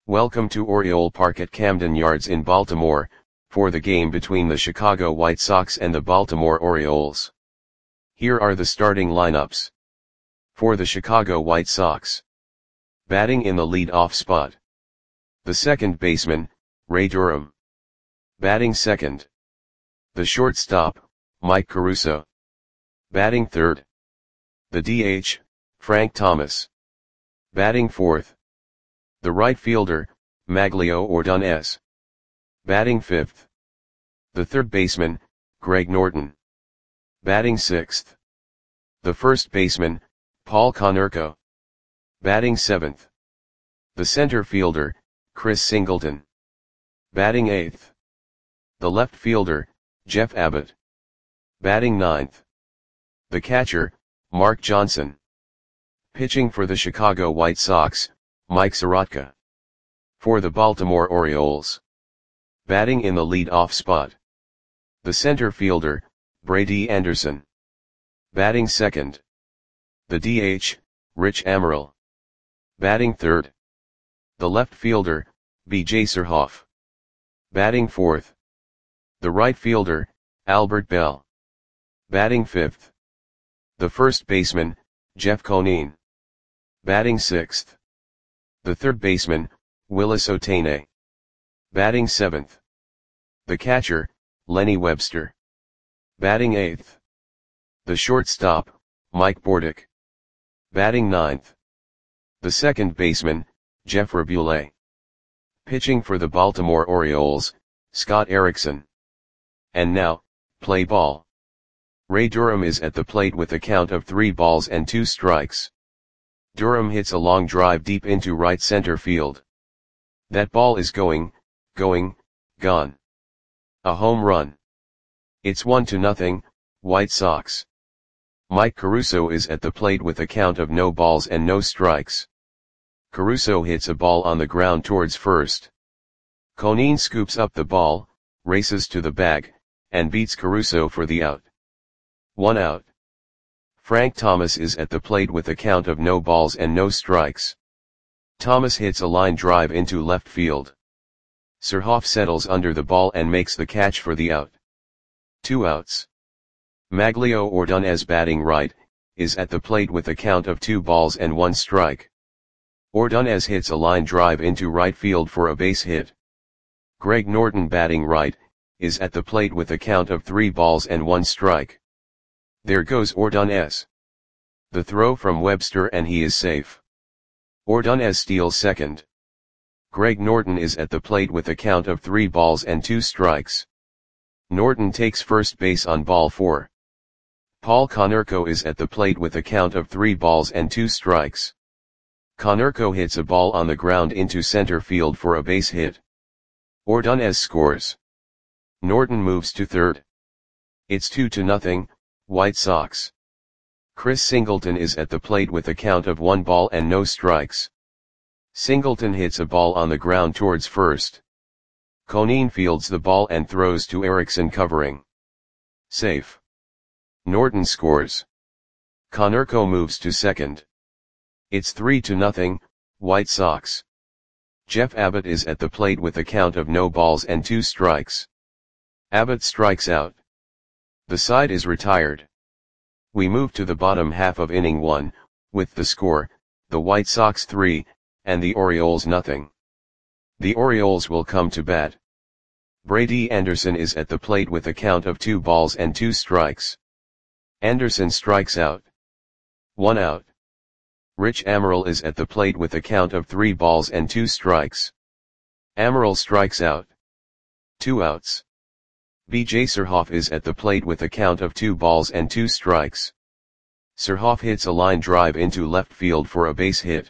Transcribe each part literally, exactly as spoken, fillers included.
Welcome to Oriole Park at Camden Yards in Baltimore, for the game between the Chicago White Sox and the Baltimore Orioles. Here are the starting lineups. For the Chicago White Sox. Batting in the lead-off spot. The second baseman, Ray Durham. Batting second. The shortstop, Mike Caruso. Batting third. The D H, Frank Thomas. Batting fourth. The right fielder, Magglio Ordonez. Batting fifth. The third baseman, Greg Norton. Batting sixth. The first baseman, Paul Konerko. Batting seventh. The center fielder, Chris Singleton. Batting eighth. The left fielder, Jeff Abbott. Batting ninth. The catcher, Mark Johnson. Pitching for the Chicago White Sox, Mike Soroka. For the Baltimore Orioles. Batting in the lead-off spot. The center fielder, Brady Anderson. Batting second. The D H, Rich Amaral. Batting third. The left fielder, B J Surhoff. Batting fourth. The right fielder, Albert Belle. Batting fifth. The first baseman, Jeff Conine. Batting sixth. The third baseman, Willis Otane. Batting seventh. The catcher, Lenny Webster. Batting eighth. The shortstop, Mike Bordick. Batting ninth. The second baseman, Jeff Raboulet. Pitching for the Baltimore Orioles, Scott Erickson. And now, play ball. Ray Durham is at the plate with a count of three balls and two strikes. Durham hits a long drive deep into right center field. That ball is going, going, gone. A home run. It's one to nothing, White Sox. Mike Caruso is at the plate with a count of no balls and no strikes. Caruso hits a ball on the ground towards first. Conine scoops up the ball, races to the bag, and beats Caruso for the out. One out. Frank Thomas is at the plate with a count of no balls and no strikes. Thomas hits a line drive into left field. Surhoff settles under the ball and makes the catch for the out. Two outs. Magglio Ordonez, batting right, is at the plate with a count of two balls and one strike. Ordonez hits a line drive into right field for a base hit. Greg Norton, batting right, is at the plate with a count of three balls and one strike. There goes Ordonez. The throw from Webster and he is safe. Ordonez steals second. Greg Norton is at the plate with a count of three balls and two strikes. Norton takes first base on ball four. Paul Konerko is at the plate with a count of three balls and two strikes. Konerko hits a ball on the ground into center field for a base hit. Ordonez scores. Norton moves to third. It's two to nothing, White Sox. Chris Singleton is at the plate with a count of one ball and no strikes. Singleton hits a ball on the ground towards first. Conine fields the ball and throws to Erickson, covering. Safe. Norton scores. Konerko moves to second. It's three to nothing, White Sox. Jeff Abbott is at the plate with a count of no balls and two strikes. Abbott strikes out. The side is retired. We move to the bottom half of inning one, with the score, the White Sox three, and the Orioles nothing. The Orioles will come to bat. Brady Anderson is at the plate with a count of two balls and two strikes. Anderson strikes out. One out. Rich Amaral is at the plate with a count of three balls and two strikes. Amaral strikes out. Two outs. B J Surhoff is at the plate with a count of two balls and two strikes. Surhoff hits a line drive into left field for a base hit.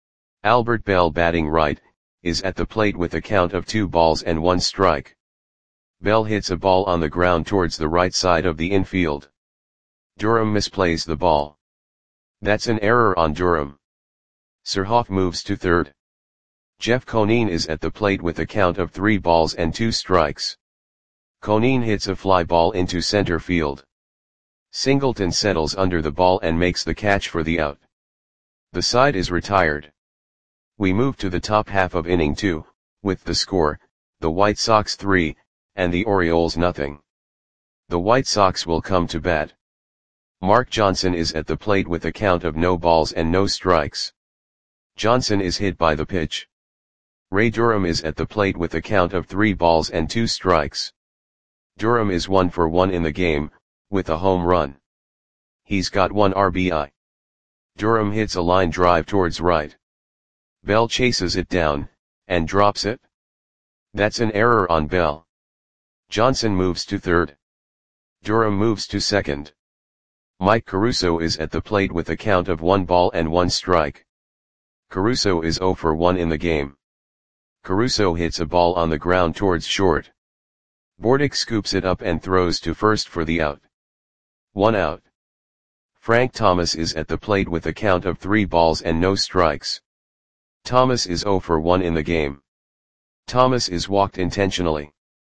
Albert Belle, batting right, is at the plate with a count of two balls and one strike. Belle hits a ball on the ground towards the right side of the infield. Durham misplays the ball. That's an error on Durham. Surhoff moves to third. Jeff Conine is at the plate with a count of three balls and two strikes. Conine hits a fly ball into center field. Singleton settles under the ball and makes the catch for the out. The side is retired. We move to the top half of inning two, with the score, the White Sox three, and the Orioles nothing. The White Sox will come to bat. Mark Johnson is at the plate with a count of no balls and no strikes. Johnson is hit by the pitch. Ray Durham is at the plate with a count of three balls and two strikes. Durham is one for one in the game, with a home run. He's got one R B I. Durham hits a line drive towards right. Bell chases it down, and drops it. That's an error on Bell. Johnson moves to third. Durham moves to second. Mike Caruso is at the plate with a count of one ball and one strike. Caruso is zero for one in the game. Caruso hits a ball on the ground towards short. Bordick scoops it up and throws to first for the out. One out. Frank Thomas is at the plate with a count of three balls and no strikes. Thomas is zero for one in the game. Thomas is walked intentionally.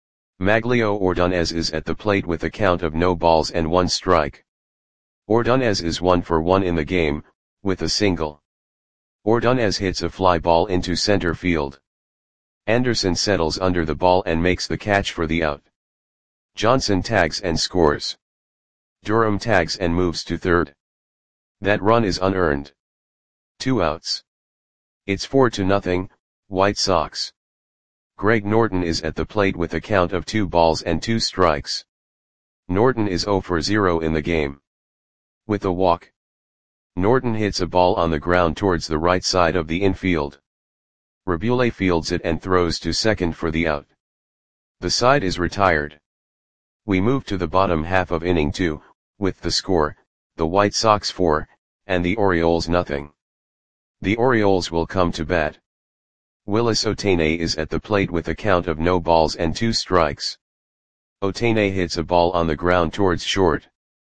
Maglio Ordonez is at the plate with a count of no balls and one strike. Ordonez is one for one in the game, with a single. Ordonez hits a fly ball into center field. Anderson settles under the ball and makes the catch for the out. Johnson tags and scores. Durham tags and moves to third. That run is unearned. Two outs. It's four to nothing, White Sox. Greg Norton is at the plate with a count of two balls and two strikes. Norton is zero for zero in the game. With a walk. Norton hits a ball on the ground towards the right side of the infield. Rabule fields it and throws to second for the out. The side is retired. We move to the bottom half of inning two, with the score, the White Sox four, and the Orioles nothing. The Orioles will come to bat. Willis Otane is at the plate with a count of no balls and two strikes. Otane hits a ball on the ground towards short.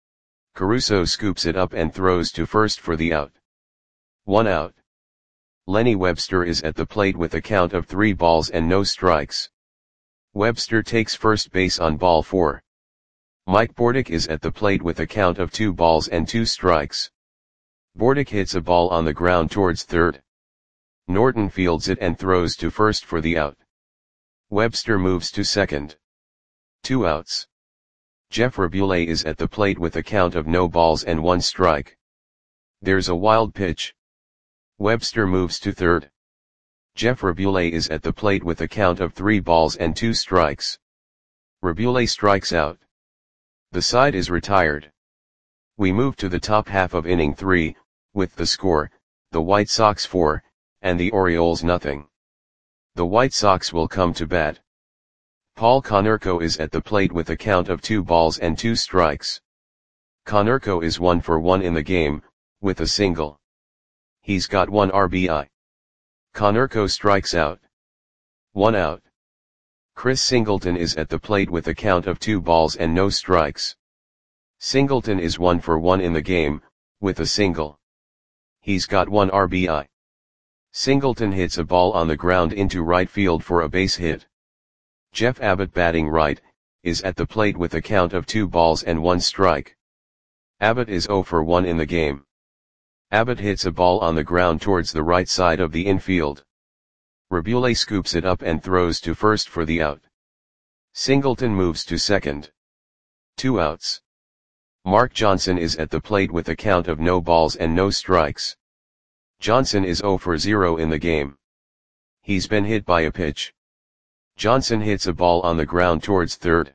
Caruso scoops it up and throws to first for the out. One out. Lenny Webster is at the plate with a count of three balls and no strikes. Webster takes first base on ball four. Mike Bordick is at the plate with a count of two balls and two strikes. Bordick hits a ball on the ground towards third. Norton fields it and throws to first for the out. Webster moves to second. Two outs. Jeff Rabule is at the plate with a count of no balls and one strike. There's a wild pitch. Webster moves to third. Jeff Rabule is at the plate with a count of three balls and two strikes. Rabule strikes out. The side is retired. We move to the top half of inning three, with the score, the White Sox four, and the Orioles nothing. The White Sox will come to bat. Paul Konerko is at the plate with a count of two balls and two strikes. Konerko is one for one in the game, with a single. He's got one R B I. Konerko strikes out. One out. Chris Singleton is at the plate with a count of two balls and no strikes. Singleton is one for one in the game, with a single. He's got one R B I. Singleton hits a ball on the ground into right field for a base hit. Jeff Abbott, batting right, is at the plate with a count of two balls and one strike. Abbott is zero for one in the game. Abbott hits a ball on the ground towards the right side of the infield. Rabule scoops it up and throws to first for the out. Singleton moves to second. Two outs. Mark Johnson is at the plate with a count of no balls and no strikes. Johnson is zero for zero in the game. He's been hit by a pitch. Johnson hits a ball on the ground towards third.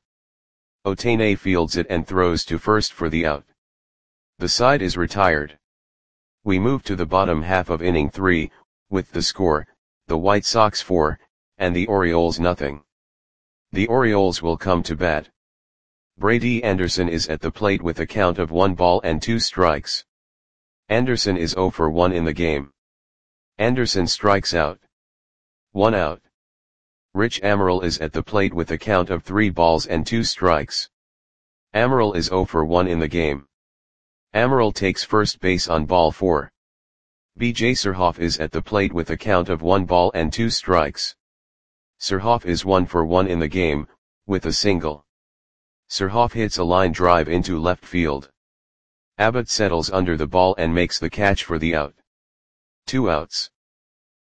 Otane fields it and throws to first for the out. The side is retired. We move to the bottom half of inning three, with the score, the White Sox four, and the Orioles nothing. The Orioles will come to bat. Brady Anderson is at the plate with a count of one ball and two strikes. Anderson is zero for one in the game. Anderson strikes out. One out. Rich Amaral is at the plate with a count of three balls and two strikes. Amaral is zero for one in the game. Amaral takes first base on ball four. B J Surhoff is at the plate with a count of one ball and two strikes. Surhoff is one for one in the game, with a single. Surhoff hits a line drive into left field. Abbott settles under the ball and makes the catch for the out. Two outs.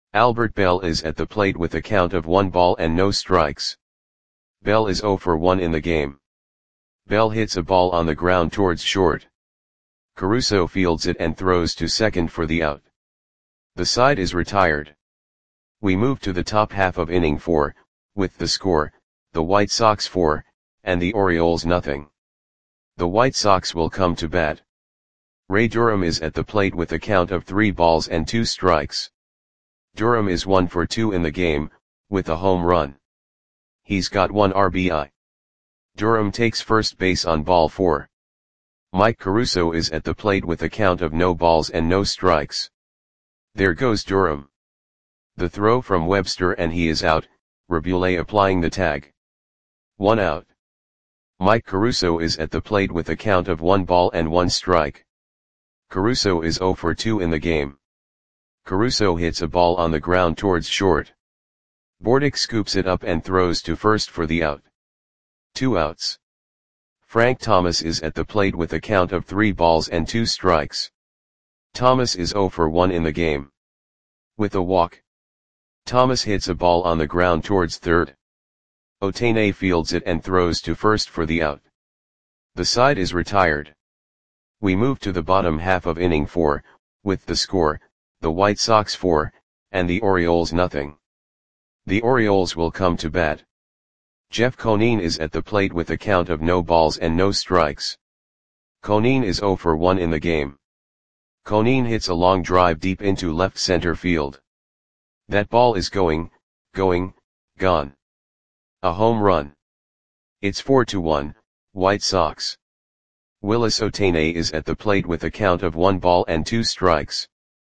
Albert Bell is at the plate with a count of one ball and no strikes. Bell is zero for one in the game. Bell hits a ball on the ground towards short. Caruso fields it and throws to second for the out. The side is retired. We move to the top half of inning four, with the score, the White Sox four, and the Orioles nothing. The White Sox will come to bat. Ray Durham is at the plate with a count of three balls and two strikes. Durham is one for two in the game, with a home run. He's got one R B I. Durham takes first base on ball four. Mike Caruso is at the plate with a count of no balls and no strikes. There goes Durham. The throw from Webster and he is out, Rabule applying the tag. One out. Mike Caruso is at the plate with a count of one ball and one strike. Caruso is zero for two in the game. Caruso hits a ball on the ground towards short. Bordick scoops it up and throws to first for the out. Two outs. Frank Thomas is at the plate with a count of three balls and two strikes. Thomas is zero for one in the game. With a walk. Thomas hits a ball on the ground towards third. Otene fields it and throws to first for the out. The side is retired. We move to the bottom half of inning four, with the score, the White Sox four, and the Orioles nothing. The Orioles will come to bat. Jeff Conine is at the plate with a count of no balls and no strikes. Conine is zero for one in the game. Conine hits a long drive deep into left center field. That ball is going, going, gone. A home run. It's four to one, White Sox. Willis Otene is at the plate with a count of one ball and two strikes.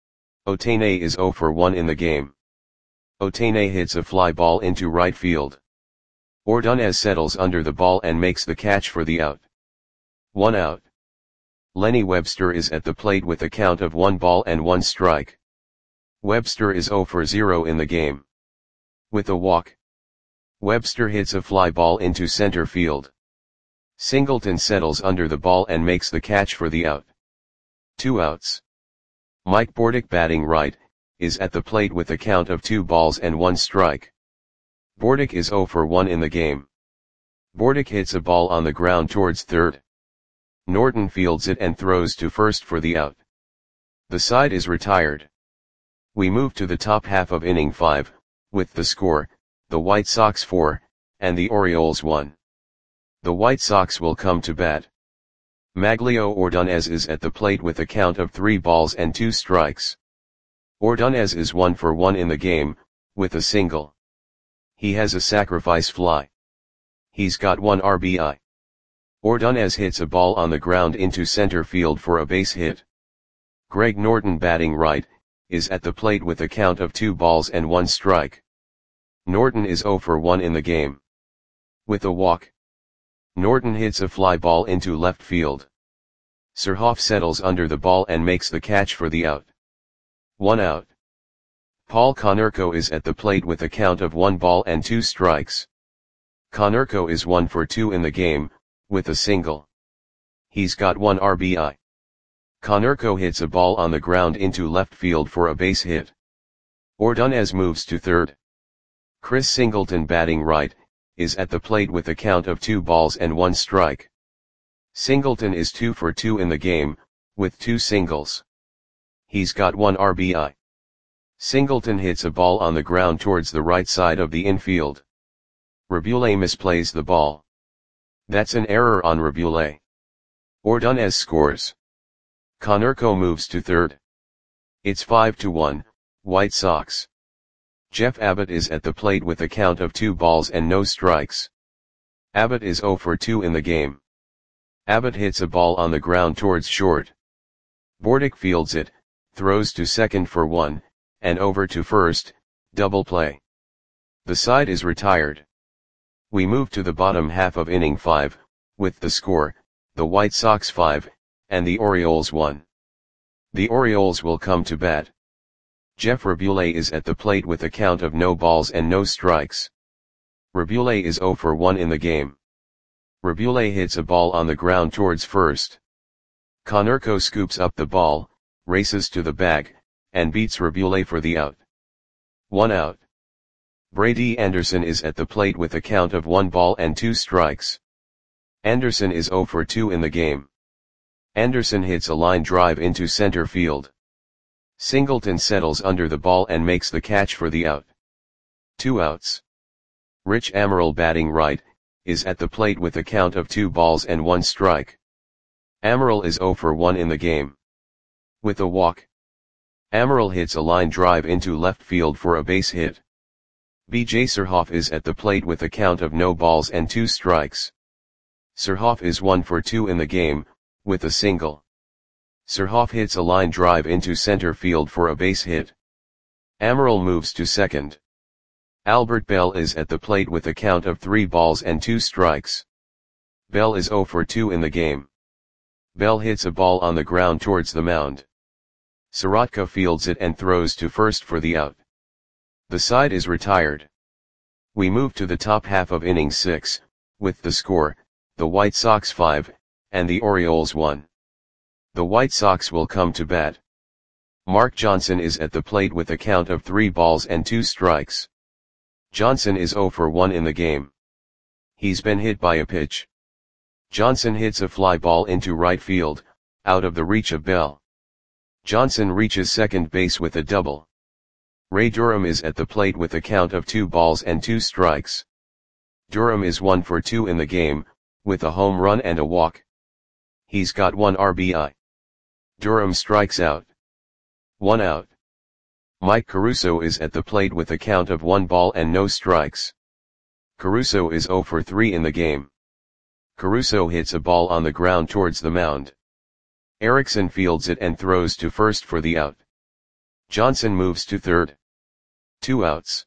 Otene is zero for one in the game. Otene hits a fly ball into right field. Ordonez settles under the ball and makes the catch for the out. One out. Lenny Webster is at the plate with a count of one ball and one strike. Webster is zero for zero in the game. With a walk. Webster hits a fly ball into center field. Singleton settles under the ball and makes the catch for the out. Two outs. Mike Bordick, batting right, is at the plate with a count of two balls and one strike. Bordick is zero for one in the game. Bordick hits a ball on the ground towards third. Norton fields it and throws to first for the out. The side is retired. We move to the top half of inning five, with the score, the White Sox four, and the Orioles one. The White Sox will come to bat. Maglio Ordonez is at the plate with a count of three balls and two strikes. Ordonez is one for one in the game, with a single. He has a sacrifice fly. He's got one R B I. Ordonez hits a ball on the ground into center field for a base hit. Greg Norton, batting right, is at the plate with a count of two balls and one strike. Norton is zero for one in the game. With a walk. Norton hits a fly ball into left field. Surhoff settles under the ball and makes the catch for the out. One out. Paul Konerko is at the plate with a count of one ball and two strikes. Konerko is one for two in the game, with a single. He's got one R B I. Konerko hits a ball on the ground into left field for a base hit. Ordonez moves to third. Chris Singleton, batting right, is at the plate with a count of two balls and one strike. Singleton is two for two in the game, with two singles. He's got one R B I. Singleton hits a ball on the ground towards the right side of the infield. Rabule misplays the ball. That's an error on Rabule. Ordonez scores. Konerko moves to third. It's five to one, White Sox. Jeff Abbott is at the plate with a count of two balls and no strikes. Abbott is zero for two in the game. Abbott hits a ball on the ground towards short. Bordick fields it, throws to second for one, and over to first, double play. The side is retired. We move to the bottom half of inning five, with the score, the White Sox five, and the Orioles one. The Orioles will come to bat. Jeff Rabule is at the plate with a count of no balls and no strikes. Rabule is zero for one in the game. Rabule hits a ball on the ground towards first. Konerko scoops up the ball, races to the bag, and beats Rabule for the out. one out. Brady Anderson is at the plate with a count of one ball and two strikes. Anderson is zero for two in the game. Anderson hits a line drive into center field. Singleton settles under the ball and makes the catch for the out. Two outs. Rich Amaral, batting right, is at the plate with a count of two balls and one strike. Amaral is zero for one in the game. With a walk, Amaral hits a line drive into left field for a base hit. B J Surhoff is at the plate with a count of no balls and two strikes. Surhoff is one for two in the game, with a single. Surhoff hits a line drive into center field for a base hit. Amaral moves to second. Albert Bell is at the plate with a count of three balls and two strikes. Bell is zero for two in the game. Bell hits a ball on the ground towards the mound. Sorotka fields it and throws to first for the out. The side is retired. We move to the top half of inning six, with the score, the White Sox five, and the Orioles one. The White Sox will come to bat. Mark Johnson is at the plate with a count of three balls and two strikes. Johnson is zero for one in the game. He's been hit by a pitch. Johnson hits a fly ball into right field, out of the reach of Bell. Johnson reaches second base with a double. Ray Durham is at the plate with a count of two balls and two strikes. Durham is one for two in the game, with a home run and a walk. He's got one R B I. Durham strikes out. One out. Mike Caruso is at the plate with a count of one ball and no strikes. Caruso is zero for three in the game. Caruso hits a ball on the ground towards the mound. Erickson fields it and throws to first for the out. Johnson moves to third. Two outs.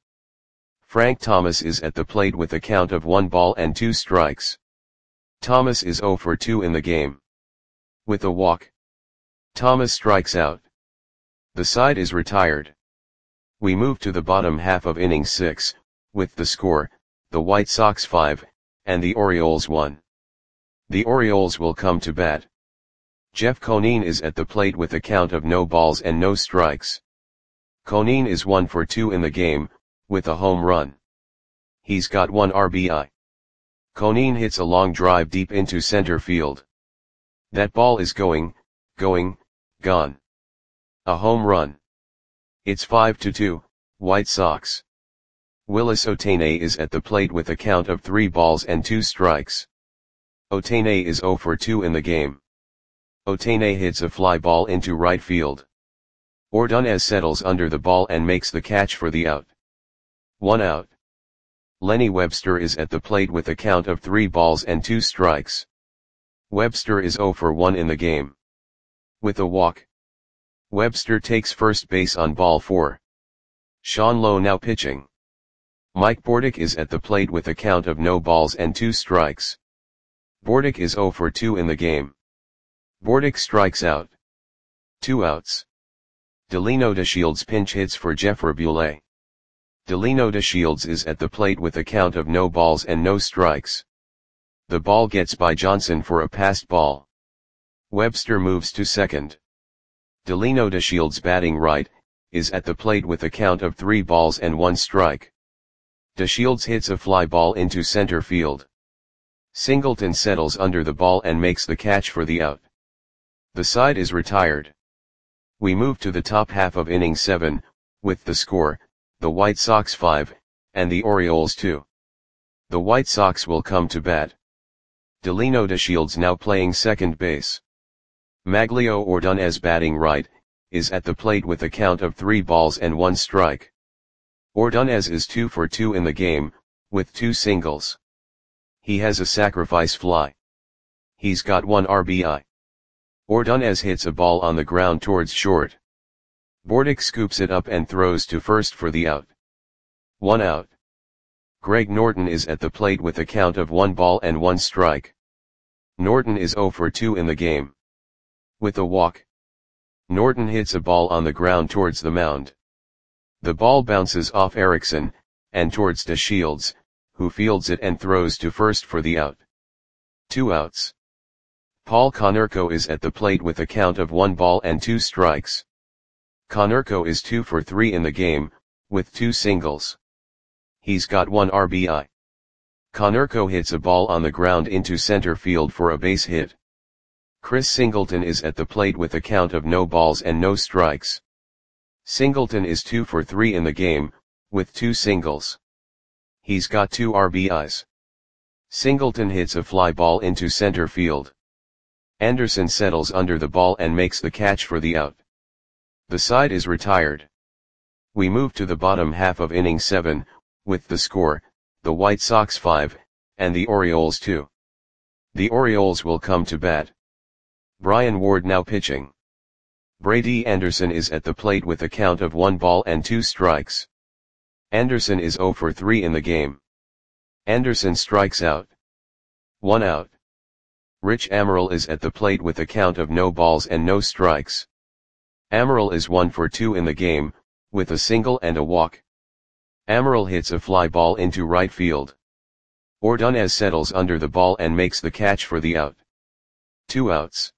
Frank Thomas is at the plate with a count of one ball and two strikes. Thomas is zero for two in the game. With a walk, Thomas strikes out. The side is retired. We move to the bottom half of inning six, with the score, the White Sox five, and the Orioles one. The Orioles will come to bat. Jeff Conine is at the plate with a count of no balls and no strikes. Conine is one for two in the game, with a home run. He's got one R B I. Conine hits a long drive deep into center field. That ball is going, going, gone. A home run. It's five to two, White Sox. Willis Otane is at the plate with a count of three balls and two strikes. Otane is zero for two in the game. Otane hits a fly ball into right field. Ordonez settles under the ball and makes the catch for the out. One out. Lenny Webster is at the plate with a count of three balls and two strikes. Webster is zero for one in the game. With a walk, Webster takes first base on ball four. Sean Lowe now pitching. Mike Bordick is at the plate with a count of no balls and two strikes. Bordick is zero for two in the game. Bordick strikes out. Two outs. Delino DeShields pinch hits for Jeff Raboulet. Delino DeShields is at the plate with a count of no balls and no strikes. The ball gets by Johnson for a passed ball. Webster moves to second. Delino DeShields, batting right, is at the plate with a count of three balls and one strike. DeShields hits a fly ball into center field. Singleton settles under the ball and makes the catch for the out. The side is retired. We move to the top half of inning seven, with the score, the White Sox five, and the Orioles two. The White Sox will come to bat. Delino DeShields now playing second base. Maglio Ordonez, batting right, is at the plate with a count of three balls and one strike. Ordonez is two for two in the game, with two singles. He has a sacrifice fly. He's got one R B I. Ordonez hits a ball on the ground towards short. Bordick scoops it up and throws to first for the out. One out. Greg Norton is at the plate with a count of one ball and one strike. Norton is zero for two in the game. With a walk, Norton hits a ball on the ground towards the mound. The ball bounces off Erickson, and towards DeShields, who fields it and throws to first for the out. Two outs. Paul Konerko is at the plate with a count of one ball and two strikes. Konerko is two for three in the game, with two singles. He's got one R B I. Konerko hits a ball on the ground into center field for a base hit. Chris Singleton is at the plate with a count of no balls and no strikes. Singleton is two for three in the game, with two singles. He's got two R B Is. Singleton hits a fly ball into center field. Anderson settles under the ball and makes the catch for the out. The side is retired. We move to the bottom half of inning seven, with the score, the White Sox five, and the Orioles two. The Orioles will come to bat. Brian Ward now pitching. Brady Anderson is at the plate with a count of one ball and two strikes. Anderson is zero for three in the game. Anderson strikes out. One out. Rich Amaral is at the plate with a count of no balls and no strikes. Amaral is one for two in the game, with a single and a walk. Amaral hits a fly ball into right field. Ordonez settles under the ball and makes the catch for the out. Two outs.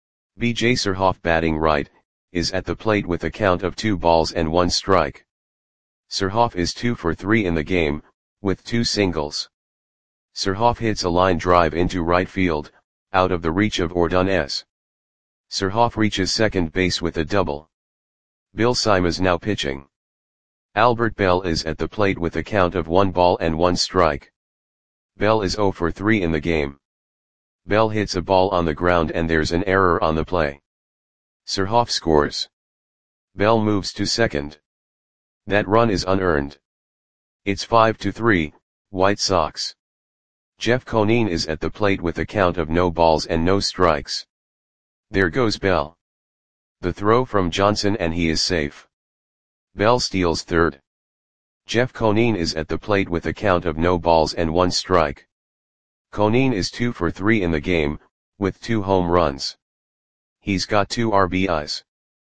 B J Surhoff, batting right, is at the plate with a count of two balls and one strike. Surhoff is two for three in the game, with two singles. Surhoff hits a line drive into right field, out of the reach of Ordonez. Surhoff reaches second base with a double. Bill Simas now pitching. Albert Bell is at the plate with a count of one ball and one strike. Bell is zero for three in the game. Bell hits a ball on the ground and there's an error on the play. Surhoff scores. Bell moves to second. That run is unearned. It's five to three, White Sox. Jeff Conine is at the plate with a count of no balls and no strikes. There goes Bell. The throw from Johnson and he is safe. Bell steals third. Jeff Conine is at the plate with a count of no balls and one strike. Conine is two for three in the game, with two home runs. He's got two R B Is.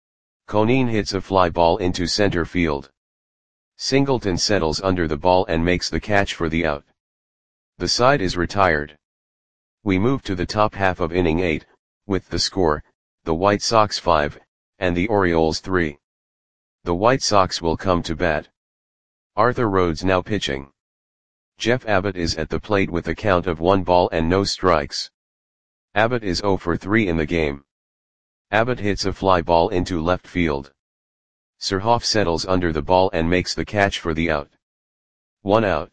Conine hits a fly ball into center field. Singleton settles under the ball and makes the catch for the out. The side is retired. We move to the top half of inning eight, with the score, the White Sox five, and the Orioles three. The White Sox will come to bat. Arthur Rhodes now pitching. Jeff Abbott is at the plate with a count of one ball and no strikes. Abbott is zero for three in the game. Abbott hits a fly ball into left field. Surhoff settles under the ball and makes the catch for the out. One out.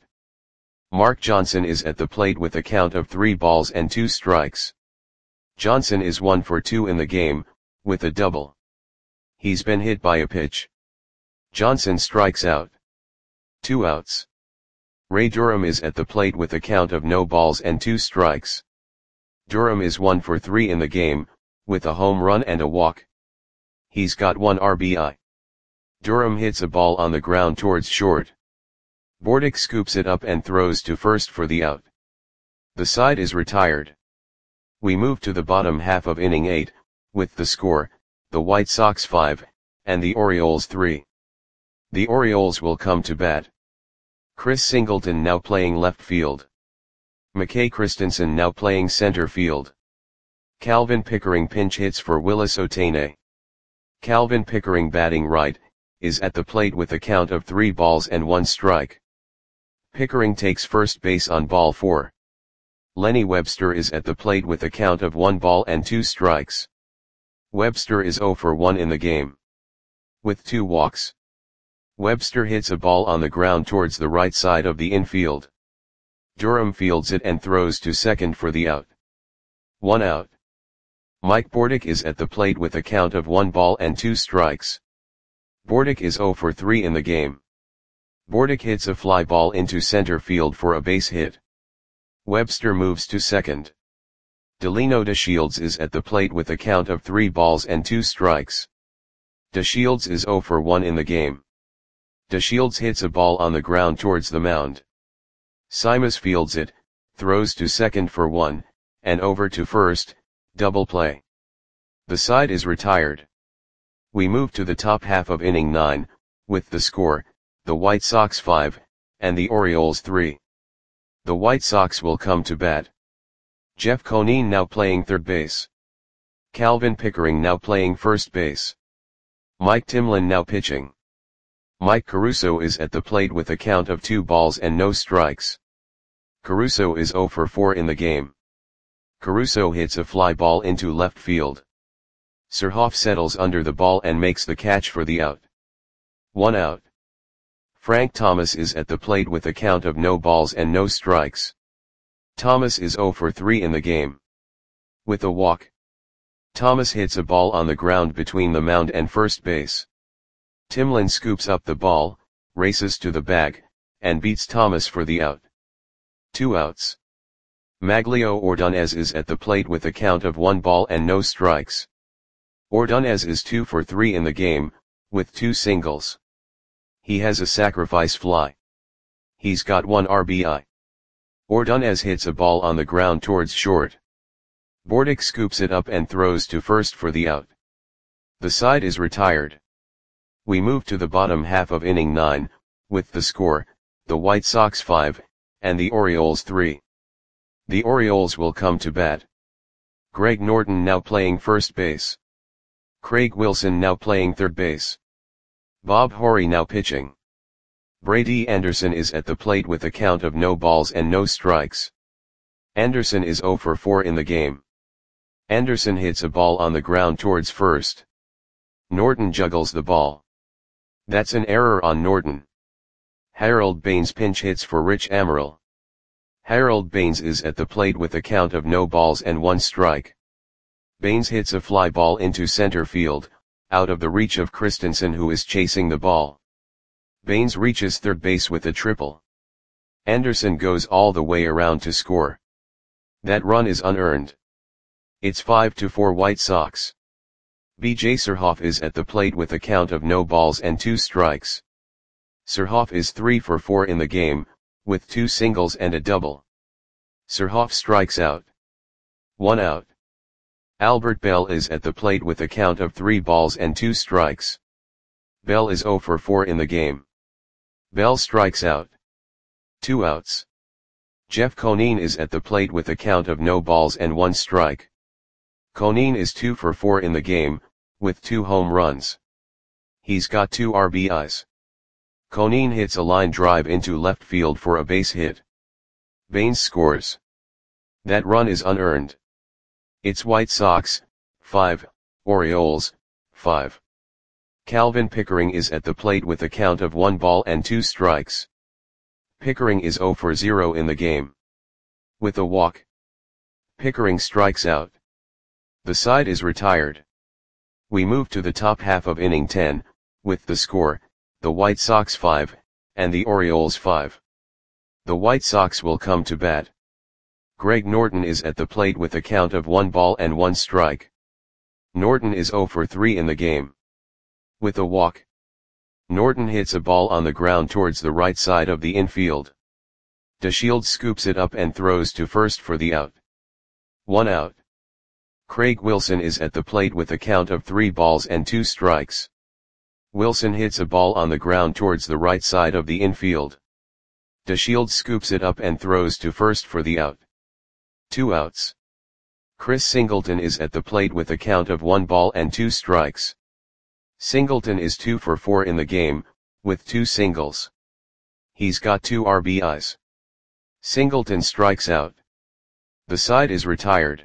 Mark Johnson is at the plate with a count of three balls and two strikes. Johnson is one for two in the game, with a double. He's been hit by a pitch. Johnson strikes out. Two outs. Ray Durham is at the plate with a count of no balls and two strikes. Durham is one for three in the game, with a home run and a walk. He's got one R B I. Durham hits a ball on the ground towards short. Bordick scoops it up and throws to first for the out. The side is retired. We move to the bottom half of inning eight, with the score, the White Sox five, and the Orioles three. The Orioles will come to bat. Chris Singleton now playing left field. McKay Christensen now playing center field. Calvin Pickering pinch hits for Willis Otene. Calvin Pickering, batting right, is at the plate with a count of three balls and one strike. Pickering takes first base on ball four. Lenny Webster is at the plate with a count of one ball and two strikes. Webster is zero for one in the game, with two walks. Webster hits a ball on the ground towards the right side of the infield. Durham fields it and throws to second for the out. One out. Mike Bordick is at the plate with a count of one ball and two strikes. Bordick is zero for three in the game. Bordick hits a fly ball into center field for a base hit. Webster moves to second. Delino DeShields is at the plate with a count of three balls and two strikes. DeShields is zero for one in the game. DeShields hits a ball on the ground towards the mound. Simas fields it, throws to second for one, and over to first, double play. The side is retired. We move to the top half of inning nine, with the score, the White Sox five, and the Orioles three. The White Sox will come to bat. Jeff Conine now playing third base. Calvin Pickering now playing first base. Mike Timlin now pitching. Mike Caruso is at the plate with a count of two balls and no strikes. Caruso is zero for four in the game. Caruso hits a fly ball into left field. Surhoff settles under the ball and makes the catch for the out. One out. Frank Thomas is at the plate with a count of no balls and no strikes. Thomas is zero for three in the game. With a walk. Thomas hits a ball on the ground between the mound and first base. Timlin scoops up the ball, races to the bag, and beats Thomas for the out. Two outs. Maglio Ordonez is at the plate with a count of one ball and no strikes. Ordonez is two for three in the game, with two singles. He has a sacrifice fly. He's got one R B I. Ordonez hits a ball on the ground towards short. Bordick scoops it up and throws to first for the out. The side is retired. We move to the bottom half of inning nine, with the score, the White Sox five, and the Orioles three. The Orioles will come to bat. Greg Norton now playing first base. Craig Wilson now playing third base. Bob Horry now pitching. Brady Anderson is at the plate with a count of no balls and no strikes. Anderson is zero for four in the game. Anderson hits a ball on the ground towards first. Norton juggles the ball. That's an error on Norton. Harold Baines pinch hits for Rich Amaral. Harold Baines is at the plate with a count of no balls and one strike. Baines hits a fly ball into center field, out of the reach of Christensen, who is chasing the ball. Baines reaches third base with a triple. Anderson goes all the way around to score. That run is unearned. It's five to four White Sox. B J Surhoff is at the plate with a count of no balls and two strikes. Surhoff is three for four in the game, with two singles and a double. Surhoff strikes out. One out. Albert Bell is at the plate with a count of three balls and two strikes. Bell is zero for four in the game. Bell strikes out. Two outs. Jeff Conine is at the plate with a count of no balls and one strike. Conine is two for four in the game, with two home runs. He's got two R B Is. Conine hits a line drive into left field for a base hit. Baines scores. That run is unearned. It's White Sox, five, Orioles, five. Calvin Pickering is at the plate with a count of one ball and two strikes. Pickering is zero for zero in the game. With a walk. Pickering strikes out. The side is retired. We move to the top half of inning ten, with the score, the White Sox five, and the Orioles five. The White Sox will come to bat. Greg Norton is at the plate with a count of one ball and one strike. Norton is zero for three in the game. With a walk. Norton hits a ball on the ground towards the right side of the infield. DeShields scoops it up and throws to first for the out. One out. Craig Wilson is at the plate with a count of three balls and two strikes. Wilson hits a ball on the ground towards the right side of the infield. DeShields scoops it up and throws to first for the out. Two outs. Chris Singleton is at the plate with a count of one ball and two strikes. Singleton is two for four in the game, with two singles. He's got two R B Is. Singleton strikes out. The side is retired.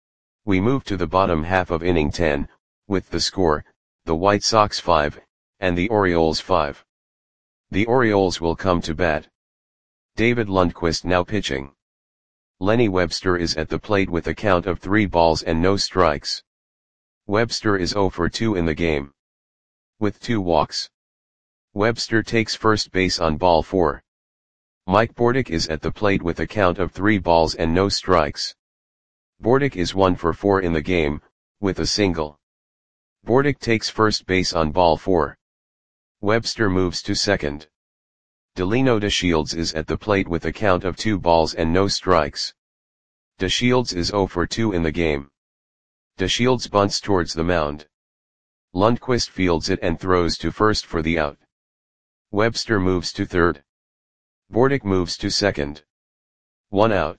We move to the bottom half of inning ten, with the score, the White Sox five, and the Orioles five. The Orioles will come to bat. David Lundquist now pitching. Lenny Webster is at the plate with a count of three balls and no strikes. Webster is zero for two in the game. With two walks. Webster takes first base on ball four. Mike Bordick is at the plate with a count of three balls and no strikes. Bordick is one for four in the game, with a single. Bordick takes first base on ball four. Webster moves to second. Delino DeShields is at the plate with a count of two balls and no strikes. DeShields is zero for two in the game. DeShields bunts towards the mound. Lundquist fields it and throws to first for the out. Webster moves to third. Bordick moves to second. One out.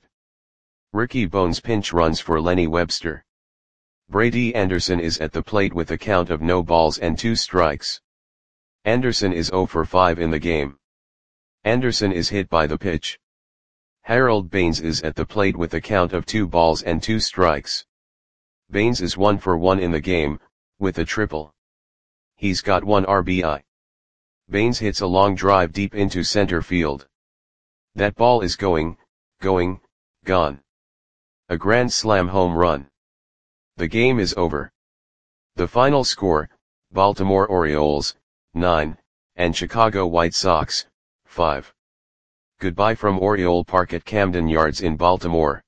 Ricky Bones pinch runs for Lenny Webster. Brady Anderson is at the plate with a count of no balls and two strikes. Anderson is zero for five in the game. Anderson is hit by the pitch. Harold Baines is at the plate with a count of two balls and two strikes. Baines is one for one in the game, with a triple. He's got one R B I. Baines hits a long drive deep into center field. That ball is going, going, gone. A grand slam home run. The game is over. The final score, Baltimore Orioles, nine, and Chicago White Sox, five. Goodbye from Oriole Park at Camden Yards in Baltimore.